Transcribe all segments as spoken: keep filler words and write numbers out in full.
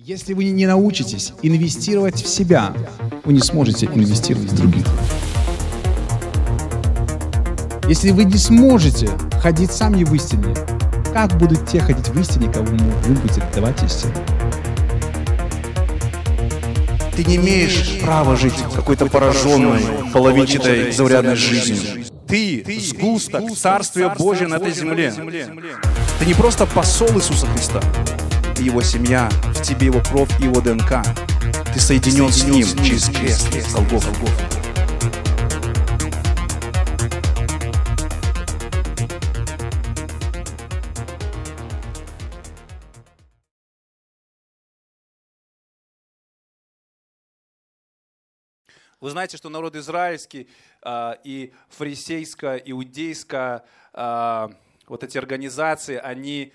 Если вы не научитесь инвестировать в себя, вы не сможете инвестировать в других. Если вы не сможете ходить сами в истине, как будут те ходить в истине, кому вы будете давать истину? Ты не имеешь права жить какой-то пораженной, половинчатой, заурядной жизнью. Ты сгусток Царствия Божия на этой земле. Ты не просто посол Иисуса Христа. Ты Его семья, в тебе Его кровь и Его ДНК. Ты соединен с Ним через крест Голгофа. Вы знаете, что народ израильский э, и фарисейская, иудейская, э, вот эти организации, они,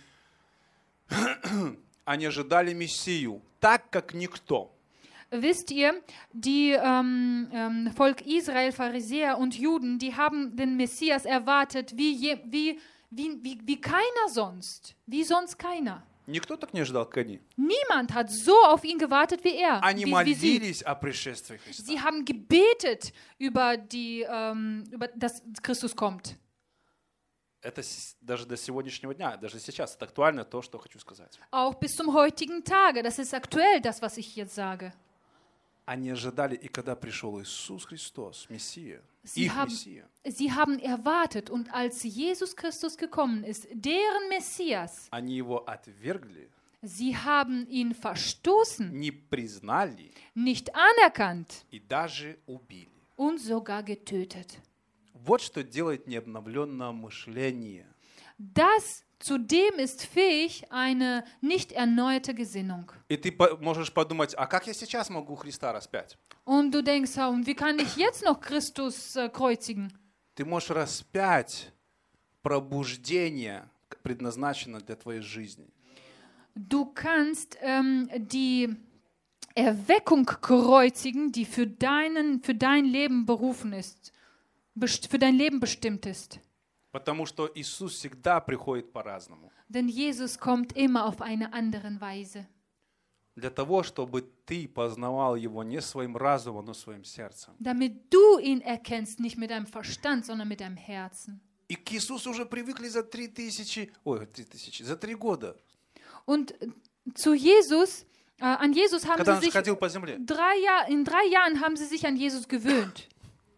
они ожидали Мессию так, как никто. Wisst ihr, die ähm, ähm, Volk Israel, Pharisäer und Juden, die haben den Messias erwartet wie, je, wie, wie, wie, wie keiner sonst, wie sonst keiner. Никто так не ожидал, как они. Niemand hat so auf ihn gewartet wie er. Они wie, молились wie о пришествии Христа. Sie haben gebetet über, die, ähm, über dass Christus kommt. Это даже до сегодняшнего дня, даже сейчас, это актуально то, что хочу сказать. Auch bis zum heutigen Tage, das ist aktuell, das, was ich jetzt sage. Они ожидали, и когда пришел Иисус Христос, Мессия, Sie их haben, Мессия, sie haben erwartet, und als Jesus Christus gekommen ist, deren Messias, они его отвергли, sie haben ihn verstoßen, не признали nicht anerkannt и даже убили. und sogar getötet. Вот что делает необновленное мышление. Das Zudem ist fähig eine nicht erneuerte Gesinnung. И ты можешь подумать, а как я сейчас могу Христа распять? Und du denkst, und wie kann ich jetzt noch Christus äh, kreuzigen? Ты можешь распять пробуждение, предназначенное для твоей жизни. Du kannst ähm, die Erweckung kreuzigen, die für, deinen, für dein Leben berufen ist, best- für dein Leben bestimmt ist. Потому что Иисус всегда приходит по-разному. Denn Jesus kommt immer auf eine andere Weise. Для того, чтобы ты познавал Его не своим разумом, но своим сердцем. Damit du ihn erkennst, nicht mit deinem Verstand, sondern mit deinem Herzen. И к Иисусу уже привыкли за три тысячи, ой, три тысячи, за три года. Und zu Jesus, äh, an Jesus haben Когда sie Он sich ходил по земле. drei Jahr, in drei Jahren haben sie sich an Jesus gewöhnt.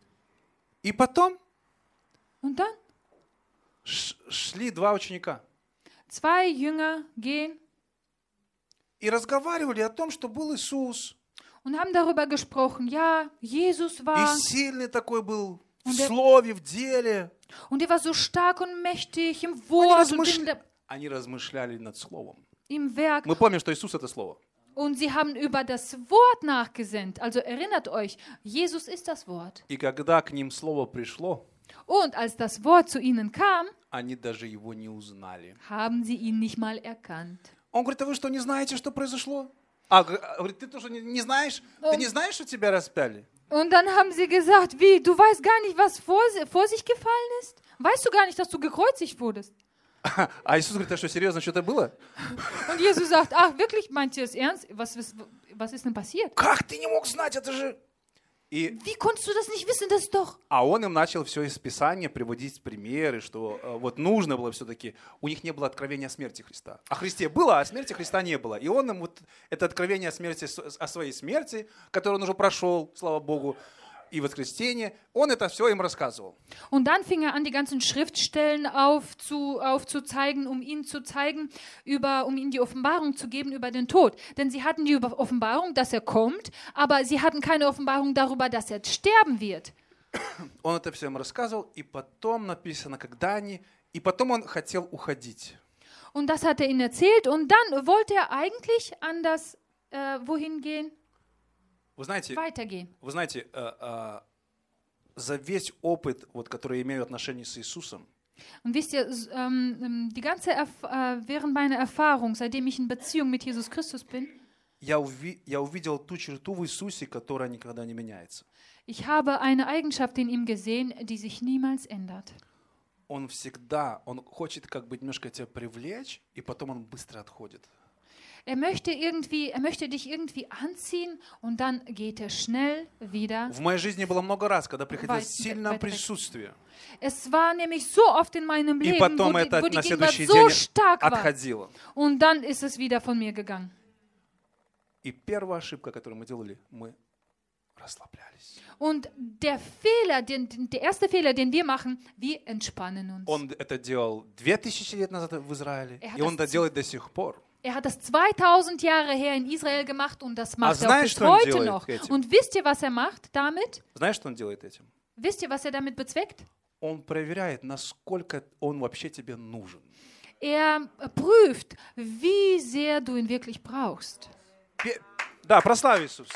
И потом Und dann? Шли два ученика Zwei Jünger gehen и разговаривали о том, что был Иисус. und haben darüber gesprochen. Ja, Jesus И war. сильный такой был в Und er- слове, в деле. Und er war so stark und mächtig im Wort und in der, Они размышляли над словом. im Werk. Мы помним, что Иисус — это слово. Und sie haben über das Wort nachgesinnt. Also erinnert euch, Jesus ist das Wort. И когда к ним слово пришло, Und als das Wort zu ihnen kam, они даже его не узнали. haben sie ihn nicht mal erkannt. Он говорит, а вы что, не знаете, что произошло? А, говорит, ты тоже не, не знаешь? Ты не знаешь, что тебя распяли? Und dann haben sie gesagt, wie, du weißt gar nicht, was vor, vor sich gefallen ist? Weißt du gar nicht, dass du gekreuzigt wurdest? А Иисус говорит, а что, серьезно, что-то было? Und Jesus sagt, ach, wirklich, meint ihr es ernst? Was, was, was ist denn passiert? Как ты не мог знать, это же... И, Wie konntest du das nicht wissen? Das ist doch... а он им начал все из Писания приводить примеры, что э, вот нужно было все-таки, у них не было откровения о смерти Христа. О Христе было, а о смерти Христа не было. И он им вот это откровение о смерти, о своей смерти, которую он уже прошел, слава Богу, и воскресение, он это все им рассказывал. Und dann fing er an, die ganzen Schriftstellen aufzu, aufzuzeigen, um ihnen zu zeigen, über, um ihnen die Offenbarung zu geben über den Tod. Denn sie hatten die Offenbarung, dass er kommt, aber sie hatten keine Offenbarung darüber, dass er sterben wird. Он это все им рассказывал, и потом написано, когда они... И потом он хотел уходить. Und das hat er ihnen erzählt und dann wollte er eigentlich anders, äh, wohin gehen? Вы знаете, Weitergehen. вы знаете э, э, за весь опыт, вот, который я имею отношение с Иисусом, Und wisst ihr, s- ähm, die ganze Erf äh, während meiner Erfahrung, seitdem ich in Beziehung mit Jesus Christus bin, я, уви, я увидел ту черту в Иисусе, которая никогда не меняется. ich habe eine Eigenschaft in ihm gesehen, die sich niemals ändert. Он всегда, он хочет как бы немножко тебя привлечь, и потом он быстро отходит. Er möchte irgendwie, er möchte dich irgendwie anziehen und dann geht er schnell wieder. В моей жизни было много раз, когда приходило Weit- сильное weit weg. присутствие. Es war nämlich so oft in meinem И Leben, потом wo die, это wo die на Gegenwart следующий so день stark war. отходило. Und dann ist es wieder von mir gegangen. И первая ошибка, которую мы делали, мы расслаблялись. Und der Fehler, den, den- der erste Fehler, den wir machen, wir entspannen uns. Он это делал две тысячи лет назад в Израиле, Er hat и он das это делает до сих пор. Er hat das zweitausend Jahre her in Israel gemacht und das macht er auch знаешь, bis что он heute делает noch. этим? Und wisst ihr, was er macht damit? Знаешь, что он делает этим? Wisst ihr, was er damit bezweckt? Он проверяет, насколько он вообще тебе нужен. Er prüft, wie sehr du ihn wirklich brauchst. Пе- Да, прославь Иисус.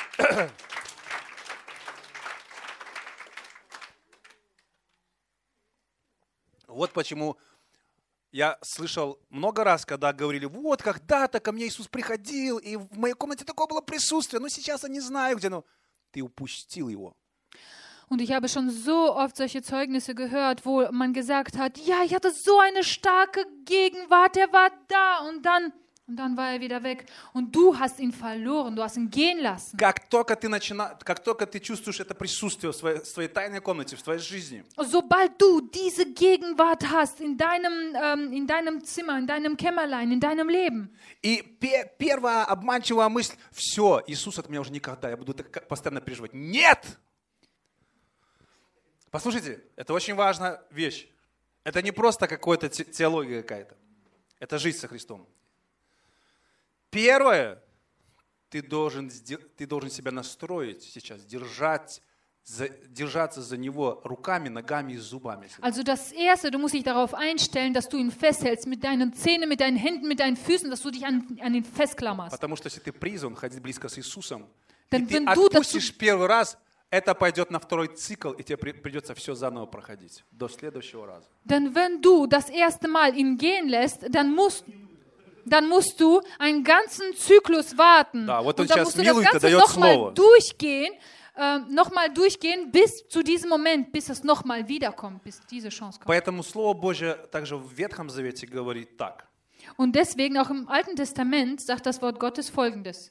Вот почему я слышал много раз, когда говорили, вот когда-то ко мне Иисус приходил, и в моей комнате такое было присутствие, но сейчас я не знаю, где оно. Ты упустил его. Und ich habe schon so oft solche Zeugnisse gehört, wo man gesagt hat, ja, ich hatte so eine starke Gegenwart, der war da und dann, und dann war er wieder weg. Und du hast ihn verloren, du hast ihn gehen lassen. Как только ты, начина... как только ты чувствуешь это присутствие в своей, в своей тайной комнате, в твоей жизни, Sobald du diese Gegenwart hast in deinem, ähm, in deinem Zimmer, in deinem Kämmerlein, in deinem Leben, и пе- первая обманчивая мысль, все, Иисус от меня уже никогда, я буду так постоянно переживать. Нет! Послушайте, это очень важная вещь. Это не просто какая-то те- теология какая-то. Это жизнь со Христом. Первое, ты должен, сде- ты должен себя настроить сейчас, держать, за- держаться за Него руками, ногами и зубами. also das Erste, du musst dich darauf einstellen, dass du ihn festhältst mit deinen Zähnen, mit deinen Händen, mit deinen Füßen, dass du dich an, an ihn festklammerst. Потому что если ты призван ходить близко с Иисусом, Dann и ты wenn du dazu- отпустишь первый раз, это пойдет на второй цикл, и тебе при- придется все заново проходить до следующего раза. Denn wenn du das erste Mal ihn gehen lässt, dann musst, dann musst du einen ganzen Zyklus warten. Да, вот он Und dann сейчас musst du das милует и Ganze дает nochmal слово. durchgehen, äh, nochmal durchgehen bis zu diesem Moment, bis es nochmal wiederkommt, bis diese Chance kommt. Поэтому Слово Божье также в Ветхом Завете говорит так. Und deswegen auch im Alten Testament sagt das Wort Gottes Folgendes.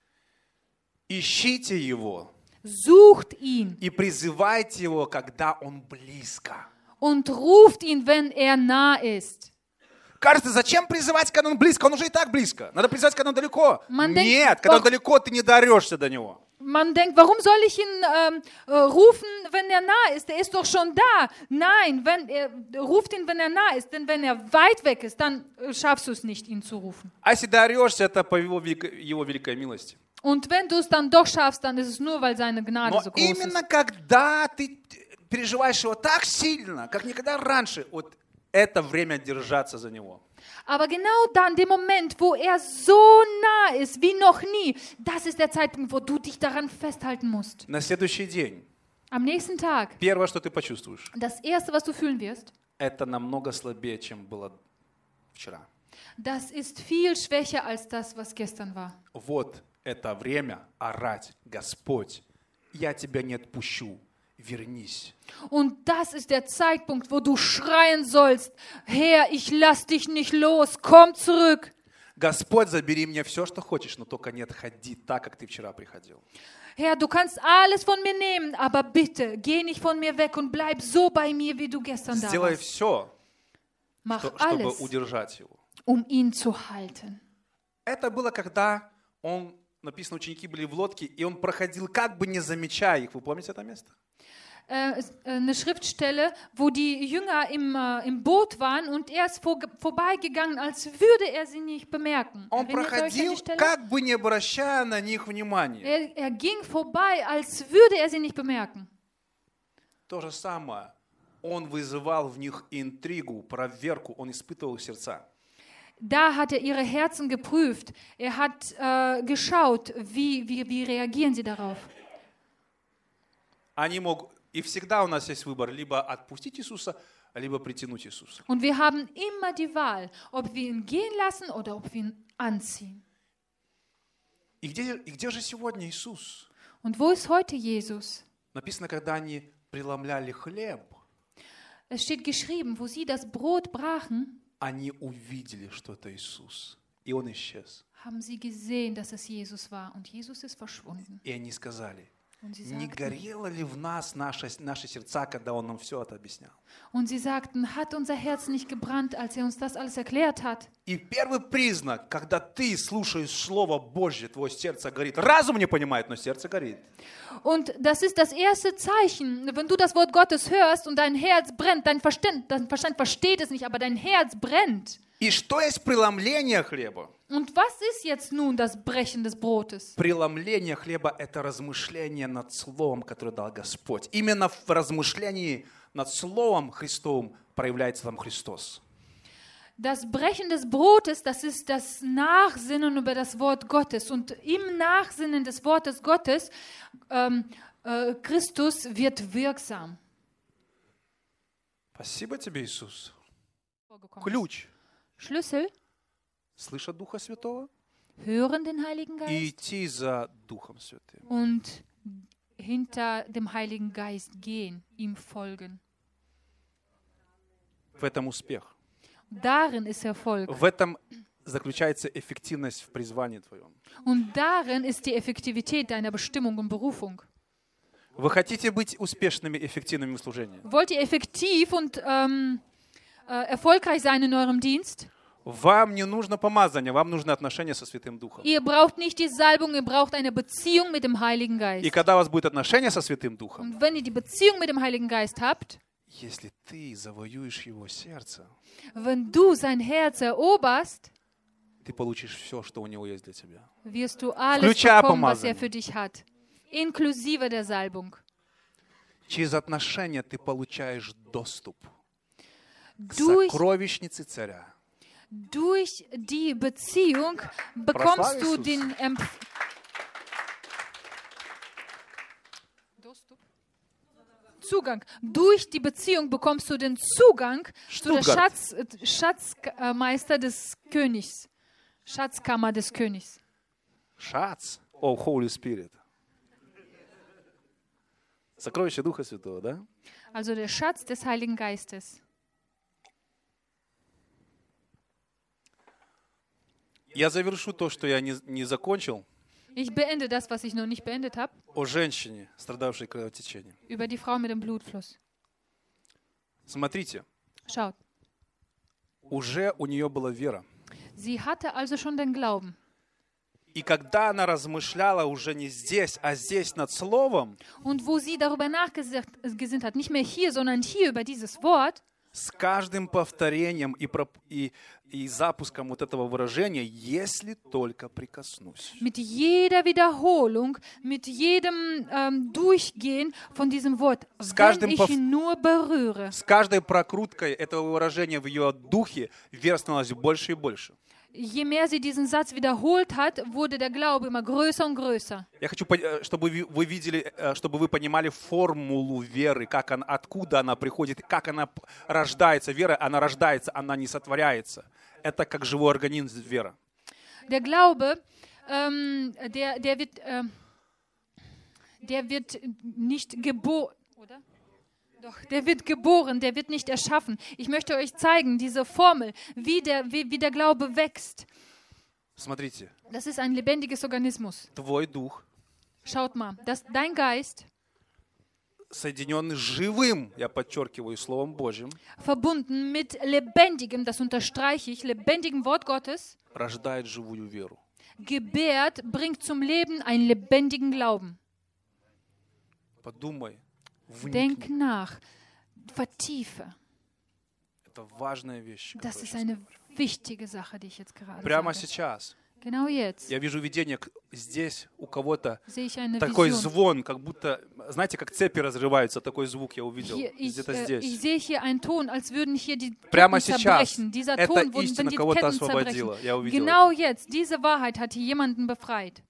Ищите Его Sucht ihn и призывайте Его, когда Он близко. und ruft ihn, wenn er nah ist. Кажется, зачем призывать, когда Он близко? Он уже и так близко. Надо призывать, когда Он далеко. Man denkt, Нет, когда Он ох- далеко, ты не дорешься до Него. Man denkt, warum soll ich ihn ähm, äh, rufen, wenn er nah ist? Er ist doch schon da. Nein, wenn er, ruft ihn, wenn er nah ist. Denn wenn er weit weg ist, dann äh, schaffst du es nicht, ihn zu rufen. А если дорешься, это по Его, велико- Его великой милости. Und wenn du es dann doch schaffst, dann ist es nur, weil seine Gnade Но so groß ist. именно когда ты переживаешь Его так сильно, как никогда раньше, вот это время держаться за Него. Aber genau dann, dem Moment, wo er so nah ist wie noch nie, das ist der Zeitpunkt, wo du dich daran festhalten musst. На следующий день, Am nächsten Tag, первое, что ты почувствуешь, das Erste, was du fühlen wirst, это намного слабее, чем было вчера. das ist viel schwächer als das, was gestern war. Вот это время орать, Господь, я тебя не отпущу, вернись. Und das ist der Zeitpunkt, wo du schreien sollst, Herr, ich lass dich nicht los, komm zurück. Господь, забери мне все, что хочешь, но только не отходи так, как ты вчера приходил. Herr, du kannst alles von mir nehmen, aber bitte, geh nicht von mir weg und bleib so bei mir, wie du gestern da Сделай warst. все, Mach чтобы alles, удержать его. um ihn zu halten. Это было, когда он, написано, ученики были в лодке, и он проходил, как бы не замечая их. Вы помните это место? Äh, ist, äh, eine Schriftstelle, wo die Jünger im, äh, im Boot waren und er ist vor, vorbeigegangen, als würde er sie nicht bemerken. Он Erinnert ihr euch an die проходил, Stelle? как бы не обращая на них внимания. Er, er ging vorbei, als würde er sie nicht bemerken. То же самое. Он вызывал в них интригу, проверку, он испытывал их сердца. Da hat er ihre Herzen geprüft. Er hat äh, geschaut, wie, wie, wie reagieren sie darauf. Они могут, и всегда у нас есть выбор, либо отпустить Иисуса, либо притянуть Иисуса. Und wir haben immer die Wahl, ob wir ihn gehen lassen oder ob wir ihn anziehen. И где, и где же сегодня Иисус? Und wo ist heute Jesus? Написано, когда они преломляли хлеб, Es steht geschrieben, wo sie das Brot brachen, они увидели, что это Иисус. и он исчез. haben sie gesehen, dass es Jesus war. Und Jesus ist verschwunden. И они сказали, Und sie не sagten, горело ли в нас наши, наши сердца, когда он нам все это объяснял? und sie sagten, hat unser Herz nicht gebrannt, als er uns das alles erklärt hat? И первый признак, когда ты слушаешь Слово Божье, твое сердце горит. Разум не понимает, но сердце горит. Und das ist das erste Zeichen, wenn du das Wort Gottes hörst und dein Herz brennt, dein Verstand, dein Verstand versteht es nicht, aber dein Herz brennt. И что есть преломление хлеба? Und was ist jetzt nun das Brechen des Brotes? Преломление хлеба – это размышление над Словом, которое дал Господь. Именно в размышлении над Словом Христовым проявляется там Христос. Das Brechen des Brotes, das ist das Nachsinnen über das Wort Gottes. Und im Nachsinnen des Wortes Gottes, ähm, äh, Christus wird wirksam. Спасибо тебе, Иисус. Vorgekommen. Ключ Schlüssel, – слышать Духа Святого hören den Heiligen и Geist идти за Духом Святым. und hinter dem Heiligen Geist gehen, ihm folgen. В этом успех. Darin ist Erfolg. В этом заключается эффективность в призвании твоем. Und darin ist die Effektivität deiner Bestimmung und Berufung. Вы хотите быть успешными, эффективными в служении? Wollt ihr effektiv und ähm, äh, erfolgreich sein in eurem Dienst? Вам не нужно помазание, вам нужно отношение со Святым Духом. Ihr braucht nicht die Salbung, ihr braucht eine Beziehung mit dem Heiligen И Geist. когда у вас будет отношение со Святым Духом, Und wenn ihr die Beziehung mit dem Heiligen Geist habt, если ты завоюешь его сердце, wenn du sein Herz eroberst, ты получишь все, что у него есть для тебя. wirst du alles Включая bekommen, was er помазание. für dich hat, inklusive der Salbung. Через отношения ты получаешь доступ к Durch, сокровищнице царя. durch die Beziehung bekommst du Jesus. den Empf Zugang. Durch die Beziehung bekommst du den Zugang zu der Stuttgart. Schatz, äh, Schatzmeister des Königs, Schatzkammer des Königs. Шац. О, Holy Spirit. Сокровище Духа Святого, да? Also der Schatz des Heiligen Geistes. Я завершу то, что я не, не закончил, Ich beende das, was ich noch nicht beendet habe, о женщине, страдавшей кровотечением. über die Frau mit dem Blutfluss. Смотрите, Schaut, уже у нее была вера. sie hatte also schon den Glauben. И когда она размышляла уже не здесь, а здесь над Словом, Und wo sie darüber nachgesinnt hat, nicht mehr hier, sondern hier über dieses Wort, с каждым повторением и, проп- и, и запуском вот этого выражения, если только прикоснусь. mit jeder Wiederholung, mit jedem ähm, Durchgehen von diesem Wort, С wenn каждым ich пов- ihn nur berühre. С каждой прокруткой этого выражения в ее духе вера становилась больше и больше. Je mehr sie diesen Satz wiederholt hat, wurde der Glaube immer größer und größer. Я хочу, пон- э, чтобы вы вы видели, э, чтобы вы понимали формулу веры, как она, откуда она приходит, как она п- рождается. Вера, она рождается, она не сотворяется. Это как живой организм вера. Der Glaube, ähm, der, der, wird, ähm, der wird nicht geboren, oder? Doch, der wird geboren, der wird nicht erschaffen. Ich möchte euch zeigen, diese Formel, wie der, wie, wie der Glaube wächst. Смотрите, Das ist ein lebendiges Organismus. твой дух, Schaut mal, dass dein Geist, соединенный с живым, я подчеркиваю, Словом Божьим, verbunden mit lebendigem, das unterstreiche ich, lebendigem Wort Gottes, рождает живую веру. gebärt, bringt zum Leben einen lebendigen Glauben. Подумай, Denk вникни. nach, vertiefe. Это важная вещь. Das которую ist я eine wichtige Sache, die ich jetzt gerade Прямо sage. сейчас Genau jetzt я вижу видение к- здесь у кого-то sehe ich eine такой Vision. звон, как будто, знаете, как цепи разрываются, такой звук я увидел Hier, ich, где-то äh, ich здесь. sehe hier einen Ton, als würden hier die Прямо Ketten сейчас zerbrechen. Dieser эта Ton, wo, wenn истина die кого-то Ketten zerbrechen. освободила. Я увидел Genau jetzt, diese Wahrheit hat hier jemanden befreit.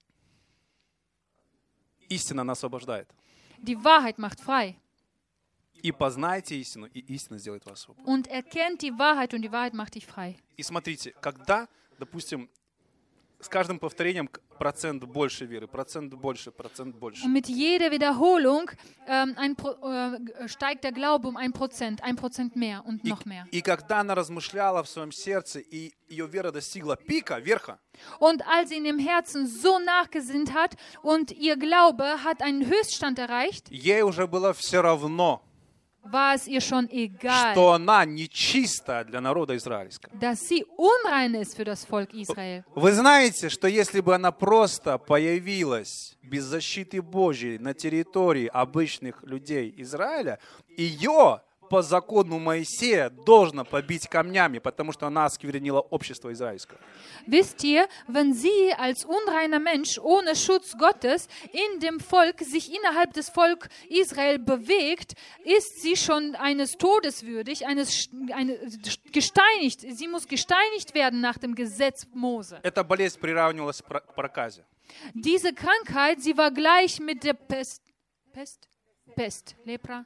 это. Истина нас освобождает. Die Wahrheit macht frei. И познайте истину, и истина сделает вас свободным. Und erkennt die Wahrheit und die Wahrheit macht dich frei. И смотрите, когда, допустим, с каждым повторением к- процент больше веры, процент больше, процент больше. Und mit jeder Wiederholung ähm, ein Pro, äh, steigt der Glaube um ein Prozent, ein Prozent mehr und И, noch mehr. и когда она размышляла в своем сердце, и ее вера достигла пика, верха, Und als sie in dem Herzen so nachgesinnt hat und ihr Glaube hat einen Höchststand erreicht, ей уже было все равно, war es ihr schon egal, что она нечиста для народа израильского. dass sie unrein ist für das Volk Israel. Вы знаете, что если бы она просто появилась без защиты Божьей на территории обычных людей Израиля, ее по закону Моисея должно побить камнями, потому что она осквернила общество израильское. Wisst ihr, wenn sie als unreiner Mensch ohne Schutz Gottes in dem Volk, sich innerhalb des Volk Israel bewegt, ist sie schon eines Todes würdig, eines eine, gesteinigt. Sie muss gesteinigt werden nach dem Gesetz Mose. Эта болезнь приравнивалась к проказе. Diese Krankheit, sie war gleich mit der Pest, Pest, Pest, Lepra,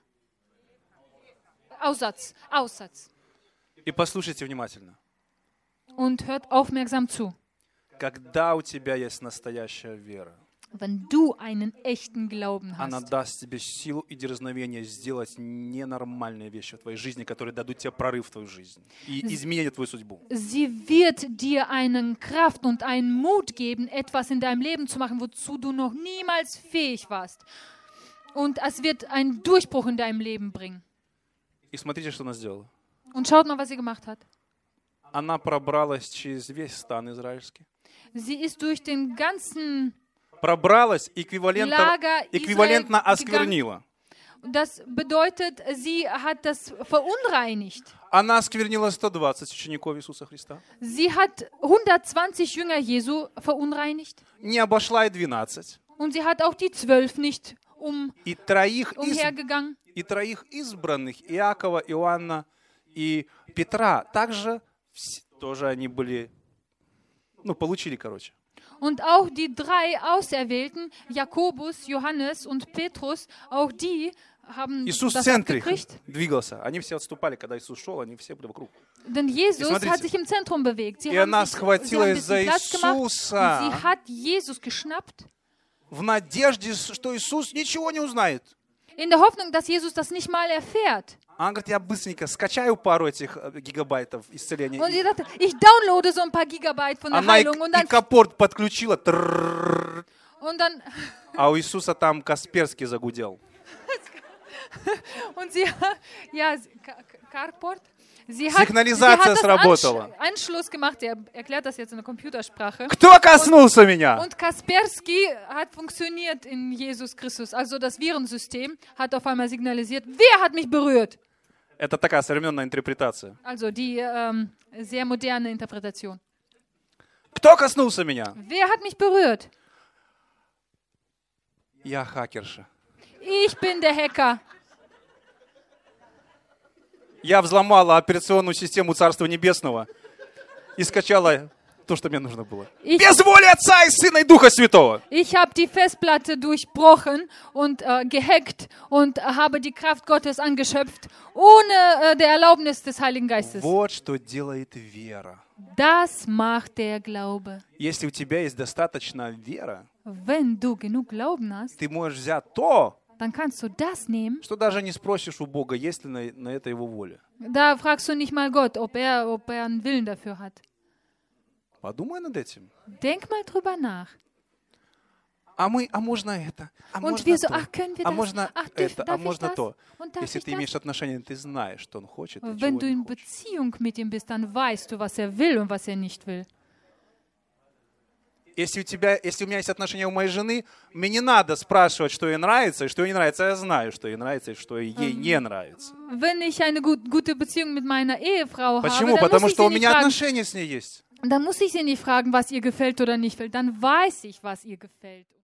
Aussatz, Aussatz. И послушайте внимательно. Und hört aufmerksam zu. Когда у тебя есть настоящая вера, Wenn du einen echten Glauben она hast, даст тебе силу и дерзновение сделать ненормальные вещи в твоей жизни, которые дадут тебе прорыв в твою жизнь и изменят твою судьбу. sie wird dir einen Kraft und einen Mut geben, etwas in deinem Leben zu machen, wozu du noch niemals fähig warst. Und es wird einen Durchbruch in deinem Leben bringen. И смотрите, что она сделала. Und schaut mal, was sie gemacht hat. Она пробралась через весь стан израильский. Sie ist durch den ganzen, Пробралась, эквивалентно, Lager эквивалентно Израиль осквернила. das bedeutet, sie hat das verunreinigt. Она осквернила сто двадцать учеников Иисуса Христа. Sie hat hundertzwanzig Jünger Jesu verunreinigt. Не обошла и двенадцать. Und sie hat auch die zwölf nicht um, И троих, из- umhergegangen. и троих избранных, Иакова, Иоанна и Петра, также вс- тоже они были, ну, получили, короче. Und auch die drei Auserwählten, Jakobus, Johannes und Petrus, auch die haben Иисус в das центре их abgekriegt. двигался. Они все отступали, когда Иисус шел, они все были вокруг. Denn Jesus смотрите. hat sich im Zentrum bewegt. Sie И haben, она sich, sie схватила haben ein из-за bisschen Platz gemacht und Иисуса sie hat Jesus geschnappt, в надежде, что Иисус ничего не узнает. in der Hoffnung, dass Jesus das nicht mal erfährt. Она говорит, я быстренько скачаю пару этих э, гигабайтов исцеления. Und И sie dachte, ich downloade so ein paar Gigabyte von der она и, Heilung und и dann, капорт подключила. Трррррр. und dann А у Иисуса там Касперский загудел. und sie ja, Ka- Carport. Sie hat, sie Signalisation hat das сработала. Ansch Anschluss gemacht. Er erklärt das jetzt in der Computersprache. Кто коснулся меня? Und Kaspersky hat funktioniert in Jesus Christus. Also das Virensystem hat auf einmal signalisiert, wer hat mich berührt? Это такая современная интерпретация. Also die ähm, sehr moderne Interpretation. Кто коснулся меня? Wer hat mich berührt? Я хакерша. Ich bin der Hacker. Я взломала операционную систему Царства Небесного и скачала то, что мне нужно было. Ich, Без воли Отца и Сына и Духа Святого. ich habe die Festplatte durchbrochen und äh, gehackt und habe die Kraft Gottes angeschöpft, ohne äh, der Erlaubnis des Heiligen Geistes. Вот что делает вера. Das macht der Glaube. Если у тебя есть достаточно вера, Wenn du genug Glauben hast, ты можешь взять то, dann kannst du das nehmen. что даже не спросишь у Бога, есть ли на, на это Его воля. Da fragst du nicht mal Gott, ob er, ob er einen Willen dafür hat. Подумай над этим. Denk mal drüber nach. А мы, а можно это, а Und можно wir so, то, ach, können wir а das? можно Ach, darf, это, а darf ich можно das? то. Und darf Если ich ты das? имеешь отношения, ты знаешь, что Он хочет, и чего Wenn du не in хочет. Beziehung mit ihm bist, dann weißt du, was er will und was er nicht will. Если у тебя, если у меня есть отношения у моей жены, мне не надо спрашивать, что ей нравится и что ей не нравится. Я знаю, что ей нравится и что ей не нравится. Wenn ich eine gut, gute Beziehung mit meiner Ehefrau Почему? habe, dann Потому muss, ich что sie у nicht меня fragen, отношения с ней есть. dann muss ich sie nicht fragen, was ihr gefällt oder nicht gefällt. Dann weiß ich, was ihr gefällt.